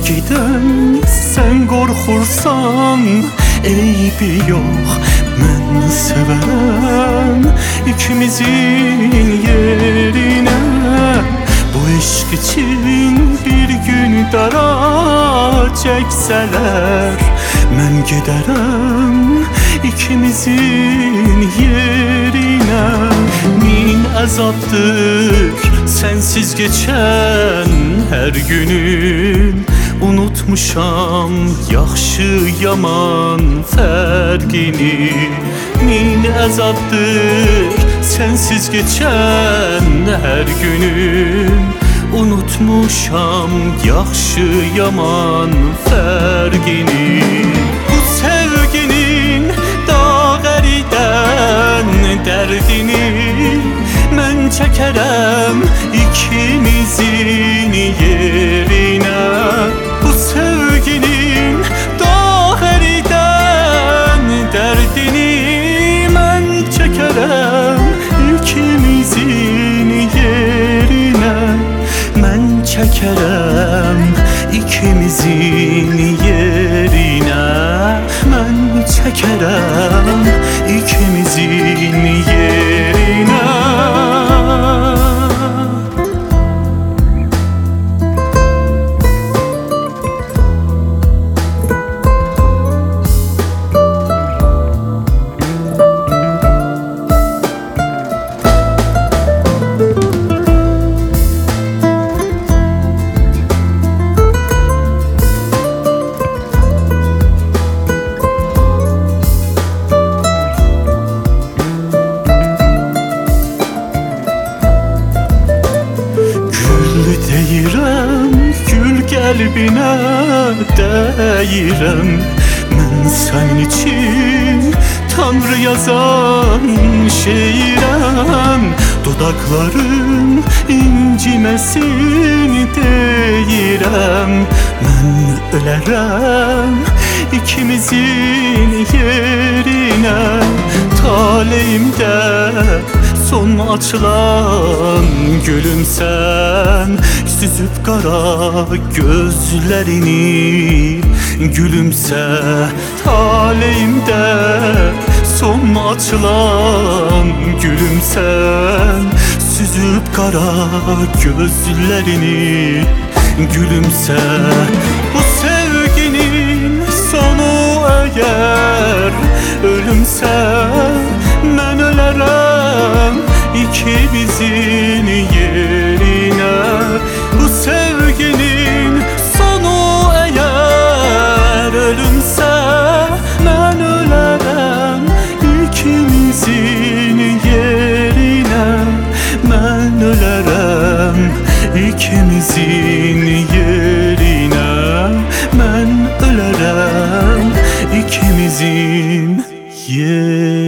sevgidən sən qorxursan, eybi yox, mən sevərəm ikimizin yerinə. Bu eşq için bir gün dara çəksələr, mən gedərəm ikimizin yerinə. Min əzabdır sensiz geçən hər günüm, unutmuşam yaxşı yaman fərqini. Min əzabdır sensiz geçən hər günüm, unutmuşam yaxşı yaman fərqini. Bu sevginin dağəridən dərdini mən çəkərəm ikimizin yerinə. Bu sevginin dağəridən dərdini mən çəkərəm ikimizin yerinə. Mən çəkərəm ikimizin yerinə. Mən çəkərəm ikimizin yerinə. Deyirəm, gül qəlbinə deyirəm, mən sənin için Tanrı yazan şeirəm. Dodaqlarım inciməsin deyirəm, mən ölərəm ikimizin yerinə. Taleyimdə son açılan gülümsən, süzüb qara gözlərini gülümsə. Taleyimdə son açılan gülümsən, süzüb qara gözlərini gülümsə. Bu sevginin sonu əgər ölümsə, mən ölərəm ikimizin yerinə. Bu sevginin sonu eğer ölümsə, mən ölərəm ikimizin yerinə. Mən ölərəm ikimizin yerinə. Mən ölərəm ikimizin yerinə.